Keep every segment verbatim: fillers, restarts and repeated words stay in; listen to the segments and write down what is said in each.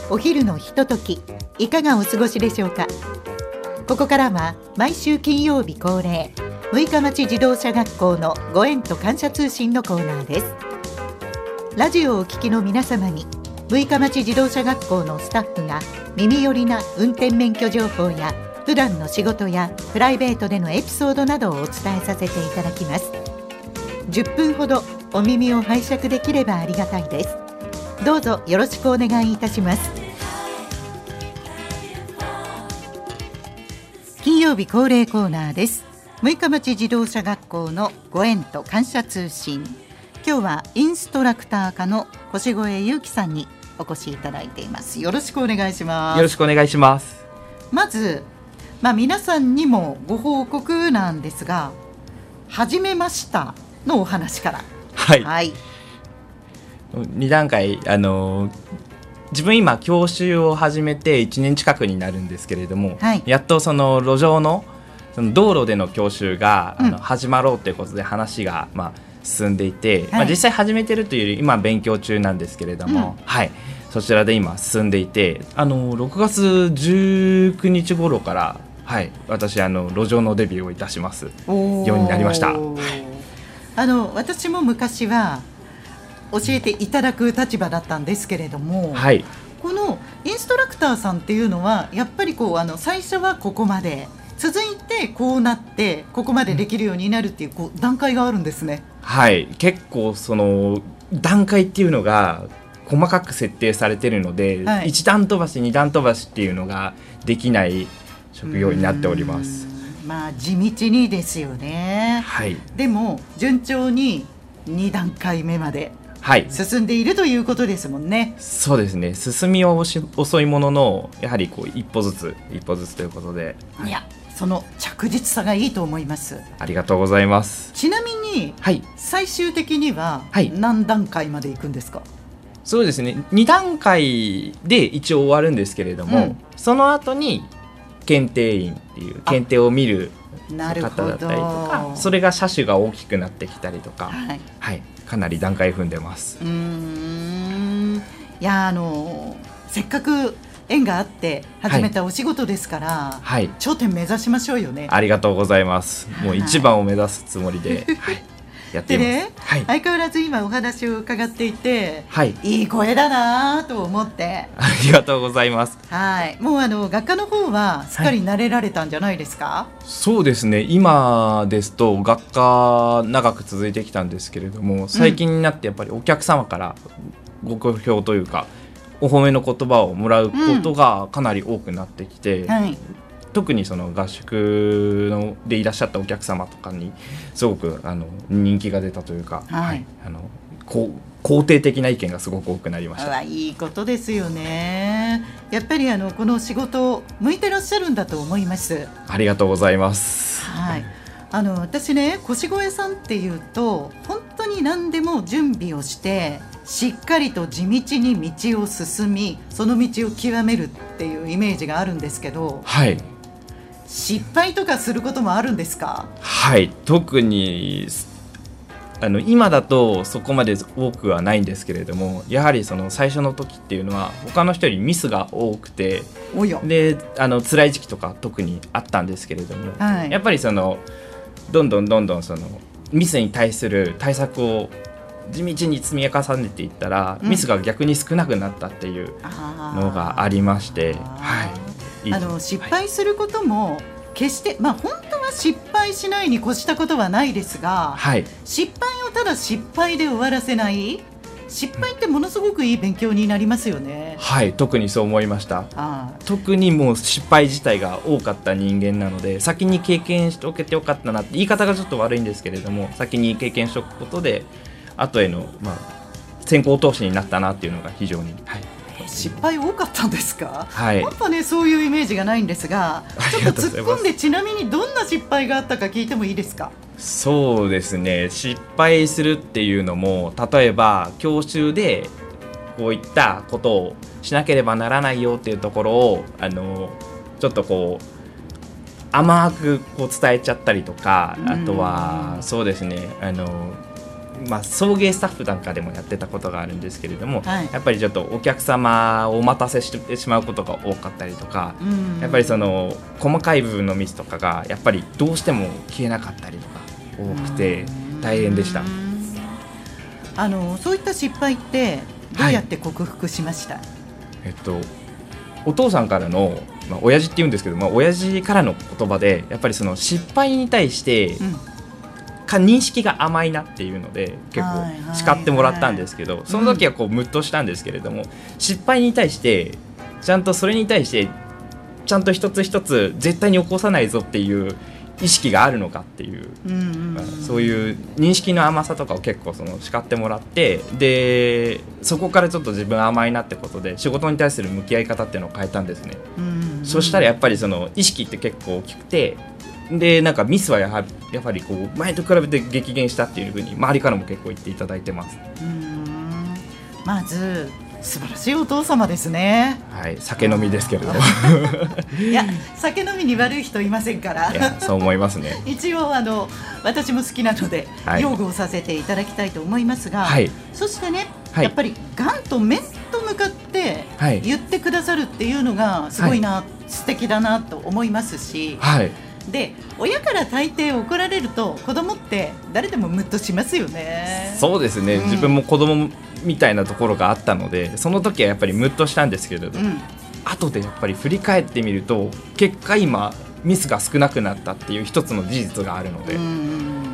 お昼のひととき、いかがお過ごしでしょうか。ここからは毎週金曜日恒例、六日町自動車学校のご縁と感謝通信のコーナーです。ラジオをお聞きの皆様に、六日町自動車学校のスタッフが耳寄りな運転免許情報や普段の仕事やプライベートでのエピソードなどをお伝えさせていただきます。じゅっぷんほどお耳を拝借できればありがたいです。どうぞよろしくお願いいたします。金曜日恒例コーナーです。六日町自動車学校のご縁と感謝通信。今日はインストラクター科の越越祐樹さんにお越しいただいています。よろしくお願いします。 よろしくお願いします。 まず、まあ、皆さんにもご報告なんですが、始めましたのお話から。 はい、 はい、 に段階、あの自分今教習を始めていちねん近くになるんですけれども、 はい、 やっとその路上の、その道路での教習が、 うん、 あの始まろうということで話が、まあ、進んでいて、 はい、 まあ、実際始めてるというより今勉強中なんですけれども、うん、はい、そちらで今進んでいて、あのろくがつじゅうくにち頃から、はい、私あの路上のデビューをいたしますようになりました。はい、 あの私も昔は教えていただく立場だったんですけれども、 はい、 このインストラクターさんっていうのはやっぱりこうあの最初はここまで続いてこうなってここまでできるようになるっていう、こう段階があるんですね。 はい、結構その段階っていうのが細かく設定されているので、はい、いち段飛ばしに段飛ばしっていうのができない職業になっております。 まあ地道にですよね。 はい、 でも順調にに段階目まで進んでいるということですもんね。 はい、そうですね。進みは遅いものの、やはりこう一歩ずつ一歩ずつということで、 いや、その着実さがいいと思います。 ありがとうございます。 ちなみに、はい、最終的には何段階までいくんですか？はい、 そうですね、に段階で一応終わるんですけれども、うん、その後に検定員っていう検定を見る方だったりとか、それが車種が大きくなってきたりとか、はいはい、かなり段階踏んでます。 うーん、いや、あのせっかく縁があって始めたお仕事ですから、はい、頂点目指しましょうよね。 ありがとうございます。もう一番を目指すつもりで、はい、やっています。でね、はい、相変わらず今お話を伺っていて、はい、いい声だなと思って。 ありがとうございます。 はい、もうあの学科の方はすっかり慣れられたんじゃないですか？はい、 そうですね、今ですと学科長く続いてきたんですけれども、最近になってやっぱりお客様からご好評というか、お褒めの言葉をもらうことがかなり多くなってきて、うん、はい、特にその合宿のでいらっしゃったお客様とかにすごくあの人気が出たというか、はいはい、あのこう肯定的な意見がすごく多くなりました。 いいことですよね。やっぱりあのこの仕事向いてらっしゃるんだと思います。 ありがとうございます。 はい、あの私ね、越越さんっていうと本当に何でも準備をしてしっかりと地道に道を進み、その道を極めるっていうイメージがあるんですけど、 はい、 失敗とかすることもあるんですか？ はい、特にあの今だとそこまで多くはないんですけれども、やはりその最初の時っていうのは他の人よりミスが多くて、 おやであの辛い時期とか特にあったんですけれども、はい、やっぱりそのどんどんどんどんそのミスに対する対策を地道に積み重ねていったら、うん、ミスが逆に少なくなったっていうのがありまして、はい、 あの失敗することも決して、まあ、本当は失敗しないに越したことはないですが、はい、失敗をただ失敗で終わらせない、失敗ってものすごくいい勉強になりますよね。 はい、特にそう思いました。あ特にもう失敗自体が多かった人間なので、先に経験しておけてよかったなって、言い方がちょっと悪いんですけれども、先に経験しておくことで後への、まあ、先行投資になったなっていうのが非常に、はい、 失敗多かったんですか？ はい、 やっぱね、そういうイメージがないんですが、ちょっと突っ込んで、ちなみにどんな失敗があったか聞いてもいいですか？ そうですね、失敗するっていうのも、例えば教習でこういったことをしなければならないよっていうところをあのちょっとこう甘くこう伝えちゃったりとか、あとはそうですね、あのまあ、送迎スタッフなんかでもやってたことがあるんですけれども、 はい、 やっぱりちょっとお客様をお待たせしてしまうことが多かったりとか、うん、やっぱりその細かい部分のミスとかがやっぱりどうしても消えなかったりとか多くて大変でした。 あのそういった失敗ってどうやって克服しました？はい、 えっと、お父さんからの、まあ、親父って言うんですけど、まあ、親父からの言葉でやっぱりその失敗に対して、うん、か認識が甘いなっていうので結構叱ってもらったんですけど、はいはいはい、その時はこうムッとしたんですけれども、うん、失敗に対してちゃんとそれに対してちゃんと一つ一つ絶対に起こさないぞっていう意識があるのかっていう、うんうんうん、そういう認識の甘さとかを結構その叱ってもらって、でそこからちょっと自分甘いなってことで仕事に対する向き合い方っていうのを変えたんですね、うんうんうん、そしたらやっぱりその意識って結構大きくて、でなんかミスはやはり、やはりこう前と比べて激減したっていう風に周りからも結構言っていただいてます。 うーん、まず素晴らしいお父様ですね。 はい、酒飲みですけれどいや酒飲みに悪い人いませんからいやそう思いますね。 一応あの私も好きなので、はい、擁護させていただきたいと思いますが、はい、そしてね、はい、やっぱりガンと面と向かって言ってくださるっていうのがすごいな、はい、素敵だなと思いますし、はい、で親から大抵怒られると子供って誰でもムッとしますよね。 そうですね、うん、自分も子供みたいなところがあったのでその時はやっぱりムッとしたんですけれど、うん、後でやっぱり振り返ってみると結果今ミスが少なくなったっていう一つの事実があるので、うん、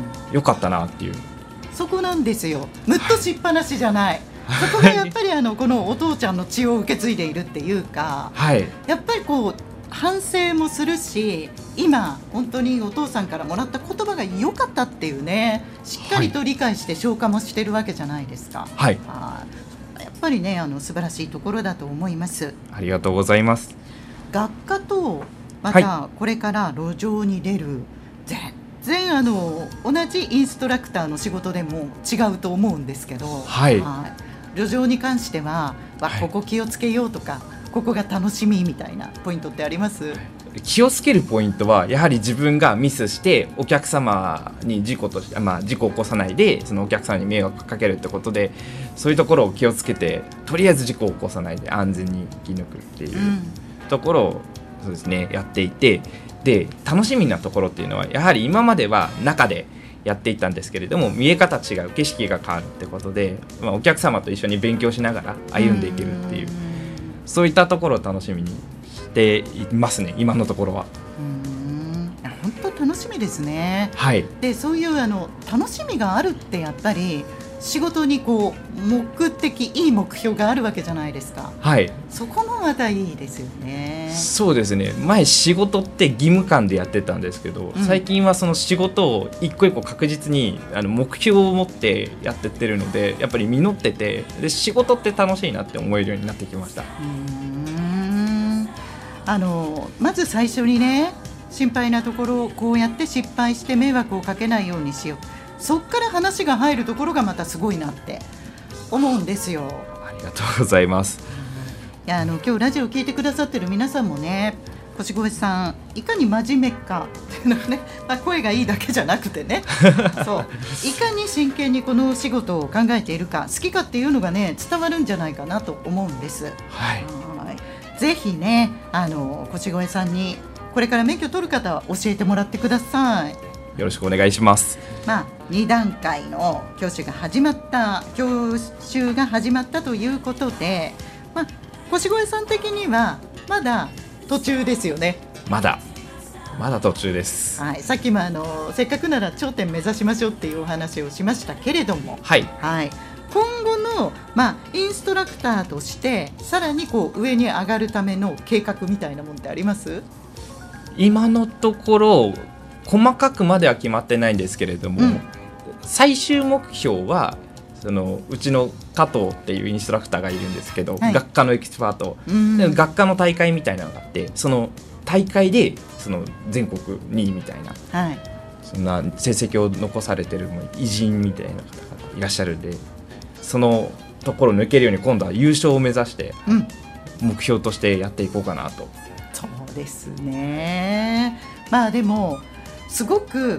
よかったなっていう、 そこなんですよ。ムッとしっぱなしじゃない、はい、そこがやっぱりあのこのお父ちゃんの血を受け継いでいるっていうか、はい、やっぱりこう反省もするし、今本当にお父さんからもらった言葉が良かったっていうね、しっかりと理解して消化もしてるわけじゃないですか。はい、あやっぱりねあの素晴らしいところだと思います。 ありがとうございます。 学科とまたこれから路上に出る、はい、全然あの同じインストラクターの仕事でも違うと思うんですけど、はい、はい路上に関しては、はい、ここ気をつけようとかここが楽しみみたいなポイントってあります？ 気をつけるポイントはやはり自分がミスしてお客様に事故として、まあ、事故を起こさないでそのお客様に迷惑かけるってことで、そういうところを気をつけてとりあえず事故を起こさないで安全に生き抜くっていうところを、そうですね、やっていて、で楽しみなところっていうのはやはり今までは中でやっていったんですけれども見え方違う景色が変わるってことで、まあ、お客様と一緒に勉強しながら歩んでいけるっていう、うそういったところを楽しみにしていますね今のところは。 うーん本当楽しみですね。 はい、 でそういうあの楽しみがあるってやっぱり仕事にこう目的いい目標があるわけじゃないですか。はい、そこもまたいいですよね。 そうですね、前仕事って義務感でやってたんですけど、うん、最近はその仕事を一個一個確実にあの目標を持ってやってってるのでやっぱり実ってて、で仕事って楽しいなって思えるようになってきました。うーんあのまず最初にね心配なところをこうやって失敗して迷惑をかけないようにしよう、そっから話が入るところがまたすごいなって思うんですよ。 ありがとうございます。 いやあの今日ラジオ聞いてくださってる皆さんもね、越越さんいかに真面目かっていうのはね、まあ、声がいいだけじゃなくてねそういかに真剣にこの仕事を考えているか好きかっていうのがね伝わるんじゃないかなと思うんです。はいはいぜひねあの越越さんにこれから免許取る方は教えてもらってください。 よろしくお願いします。 まあ、に段階の教習が始まった教習が始まったということで、まあ、越越さん的にはまだ途中ですよね。 まだまだ途中です、 はい、さっきもあのせっかくなら頂点目指しましょうっていうお話をしましたけれども、はいはい、今後の、まあ、インストラクターとしてさらにこう上に上がるための計画みたいなものってあります？ 今のところ細かくまでは決まってないんですけれども、うん、最終目標はそのうちの加藤っていうインストラクターがいるんですけど、はい、学科のエキスパート、うん、で学科の大会みたいなのがあって、その大会でその全国にいみたいな、はい、そんな成績を残されてる偉人みたいな方がいらっしゃるんで、そのところを抜けるように今度は優勝を目指して目標としてやっていこうかなと、うん、 そうですね。まあでもすごく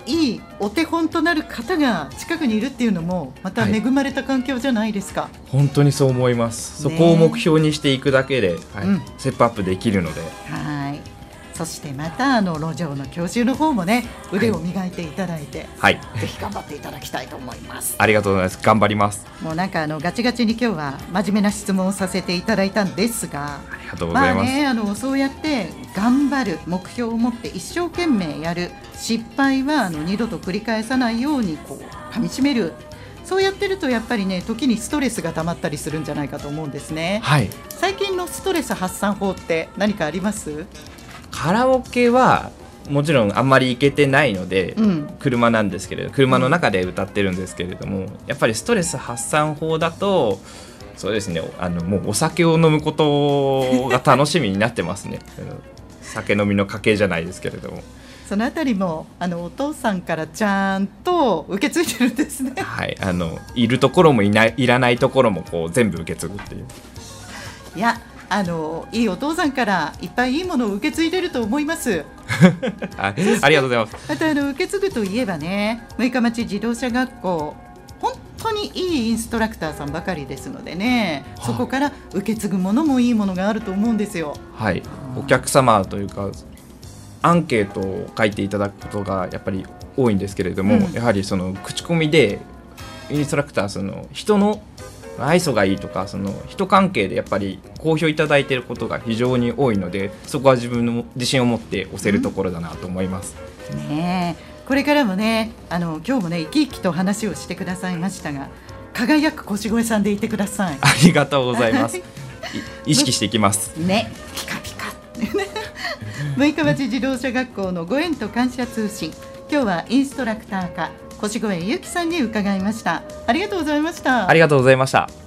いいお手本となる方が近くにいるっていうのもまた恵まれた環境じゃないですか。はい、 本当にそう思います。そこを目標にしていくだけで、はい、うん、ステップアップできるので。 はい、そしてまたあの路上の教習の方もね、腕を磨いていただいて、はい、ぜひ頑張っていただきたいと思います。 ありがとうございます。頑張ります。 もうなんかあのガチガチに今日は真面目な質問をさせていただいたんですが、 ありがとうございます。 まあね、あのそうやって頑張る、目標を持って一生懸命やる、失敗はあの二度と繰り返さないようにこう噛み締める、そうやってるとやっぱりね、時にストレスが溜まったりするんじゃないかと思うんですね。 はい、 最近のストレス発散法って何かあります？ カラオケはもちろんあんまり行けてないので、うん、車なんですけれど、車の中で歌ってるんですけれども、うん、やっぱりストレス発散法だとそうですね、あのもうお酒を飲むことが楽しみになってますね酒飲みの家系じゃないですけれども、 そのあたりもあのお父さんからちゃんと受け継いでるんですね。 はい、あのいるところもいない、いらないところもこう全部受け継ぐっていう。 いや、あのいいお父さんからいっぱいいいものを受け継いでると思いますあ, ありがとうございます。 あとあの受け継ぐといえばね、六日町自動車学校、本当にいいインストラクターさんばかりですのでね、はあ、そこから受け継ぐものもいいものがあると思うんですよ。 はい、お客様というかアンケートを書いていただくことがやっぱり多いんですけれども、うん、やはりその口コミでインストラクター、その人の愛想がいいとか、その人関係でやっぱり好評いただいていることが非常に多いので、そこは自分の自信を持って押せるところだなと思います。 うん、ねえ、これからもね、あの今日もね生き生きと話をしてくださいましたが、輝く腰越さんでいてください。 ありがとうございます意識していきますね、ピカピカ六日町自動車学校のご縁と感謝通信、今日はインストラクター科腰越ゆきさんに伺いました。ありがとうございました。 ありがとうございました。